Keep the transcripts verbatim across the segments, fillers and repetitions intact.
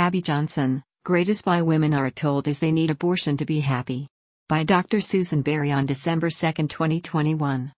Abby Johnson, Greatest Why Women Are Told Is They Need Abortion to Be Happy. By Doctor Susan Berry on December second, twenty twenty-one.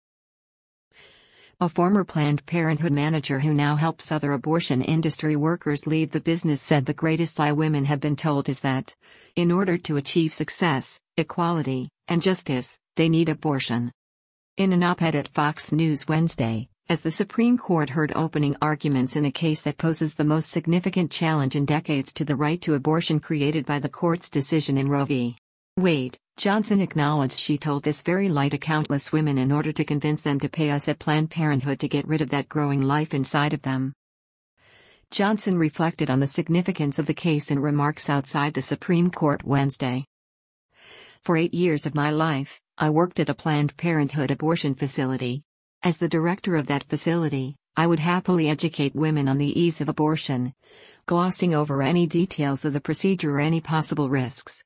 A former Planned Parenthood manager who now helps other abortion industry workers leave the business said the greatest lie women have been told is that, in order to achieve success, equality, and justice, they need abortion. In an op-ed at Fox News Wednesday, as the Supreme Court heard opening arguments in a case that poses the most significant challenge in decades to the right to abortion created by the court's decision in Roe v. Wade, Johnson acknowledged she told this very lie to countless women in order to convince them to pay us at Planned Parenthood to get rid of that growing life inside of them. Johnson reflected on the significance of the case in remarks outside the Supreme Court Wednesday. For eight years of my life, I worked at a Planned Parenthood abortion facility. As the director of that facility, I would happily educate women on the ease of abortion, glossing over any details of the procedure or any possible risks.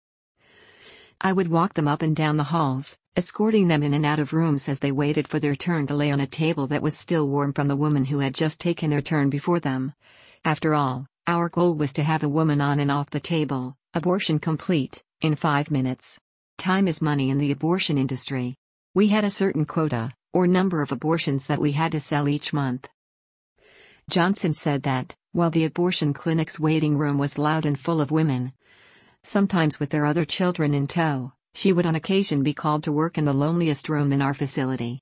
I would walk them up and down the halls, escorting them in and out of rooms as they waited for their turn to lay on a table that was still warm from the woman who had just taken their turn before them. After all, our goal was to have a woman on and off the table, abortion complete, in five minutes. Time is money in the abortion industry. We had a certain quota, or number of abortions that we had to sell each month. Johnson said that, while the abortion clinic's waiting room was loud and full of women, sometimes with their other children in tow, she would on occasion be called to work in the loneliest room in our facility.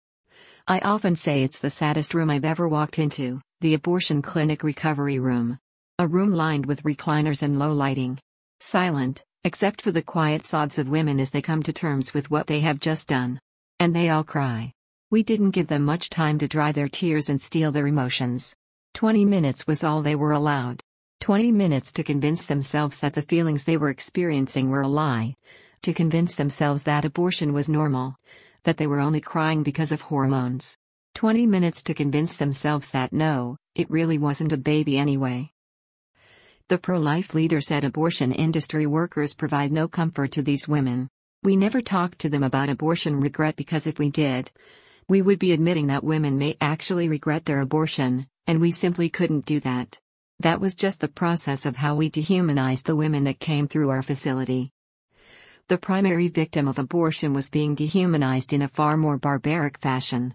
I often say it's the saddest room I've ever walked into, the abortion clinic recovery room. A room lined with recliners and low lighting. Silent, except for the quiet sobs of women as they come to terms with what they have just done. And they all cry. We didn't give them much time to dry their tears and steal their emotions. Twenty minutes was all they were allowed. Twenty minutes to convince themselves that the feelings they were experiencing were a lie. To convince themselves that abortion was normal. That they were only crying because of hormones. Twenty minutes to convince themselves that no, it really wasn't a baby anyway. The pro-life leader said abortion industry workers provide no comfort to these women. We never talked to them about abortion regret because if we did, we would be admitting that women may actually regret their abortion, and we simply couldn't do that. That was just the process of how we dehumanized the women that came through our facility. The primary victim of abortion was being dehumanized in a far more barbaric fashion.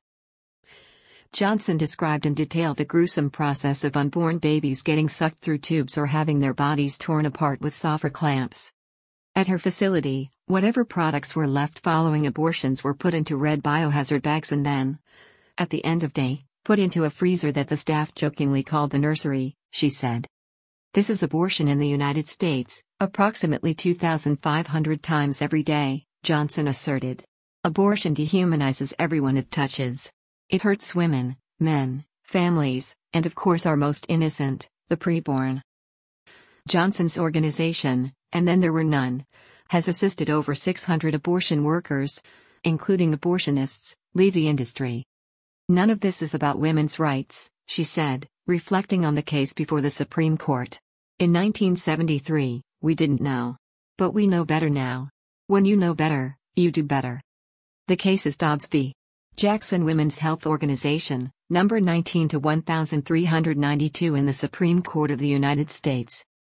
Johnson described in detail the gruesome process of unborn babies getting sucked through tubes or having their bodies torn apart with softer clamps. At her facility, whatever products were left following abortions were put into red biohazard bags and then, at the end of day, put into a freezer that the staff jokingly called the nursery, she said. This is abortion in the United States, approximately two thousand five hundred times every day, Johnson asserted. Abortion dehumanizes everyone it touches. It hurts women, men, families, and of course our most innocent, the preborn. Johnson's organization, and then there were none, has assisted over six hundred abortion workers, including abortionists, leave the industry. None of this is about women's rights, she said, reflecting on the case before the Supreme Court. In nineteen seventy-three, we didn't know. But we know better now. When you know better, you do better. The case is Dobbs v. Jackson Women's Health Organization, number nineteen to one three nine two in the Supreme Court of the United States.